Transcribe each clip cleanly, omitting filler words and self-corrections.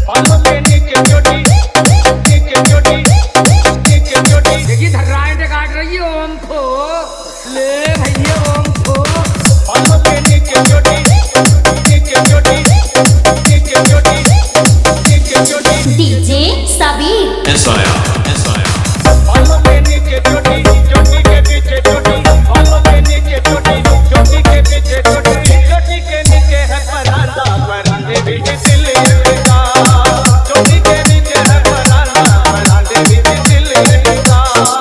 बालों के नीचे चोटी देखिए धर्राएं से काट रही है ओम को। ले भैया ओम को। बालों के नीचे चोटी डीजे सबीर बालों के नीचे चोटी के पीछे चोटी बालों के नीचे चोटी के पीछे चोटी के नीचे है परांदा परांदे बीच दिल का चोटी के नीचे है परांदा परांदे बीच दिल का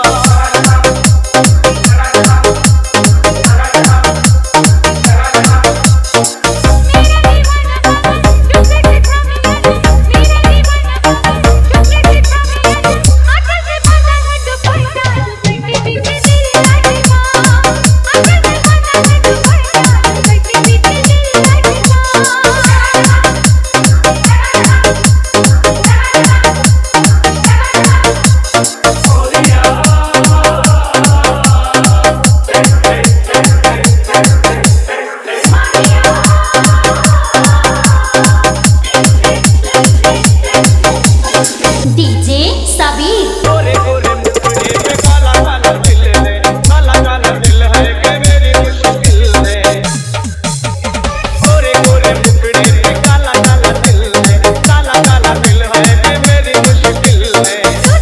डीजे सबीर गोरे गोरे मुखड़े पे काला काला दिल है काला काला दिल है के मेरी मुश्किल है गोरे गोरे मुखड़े पे काला काला दिल है काला काला दिल है के मेरी मुश्किल है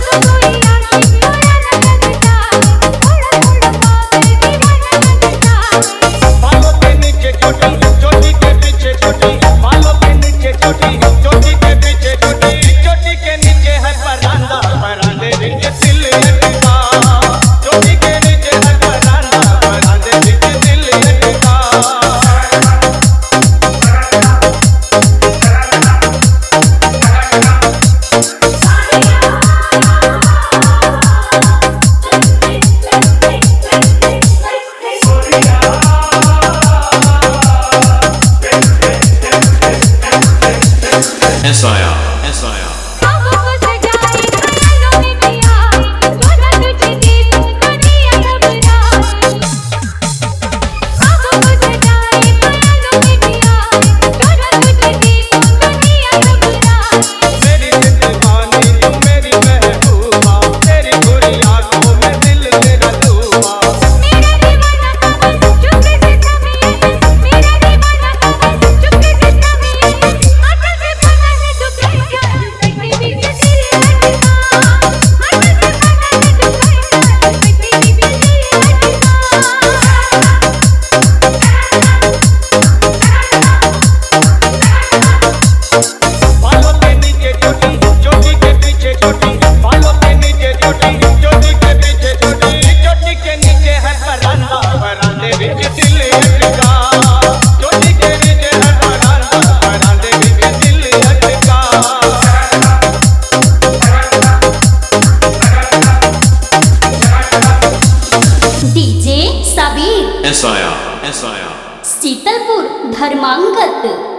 बालों के नीचे चोटी के पीछे चोटी बालों के नीचे चोटी के पीछे चोटी के नीचे है परांदा परांदे बीच दिल का चोटी के नीचे है परांदा परांदे बीच दिल का मेरी जिंदगानी तू मेरी महबूबा तेरी बुरी आंखों में दिल मेरा डूबा बालों के नीचे चोटी के पीछे चोटी बालों के नीचे चोटी के पीछे चोटी के नीचे है परांदा परांदे बीच दिल का चोटी के नीचे है परांदा परांदे बीच दिल का डीजे सबीर शीतलपुर धर्मांगत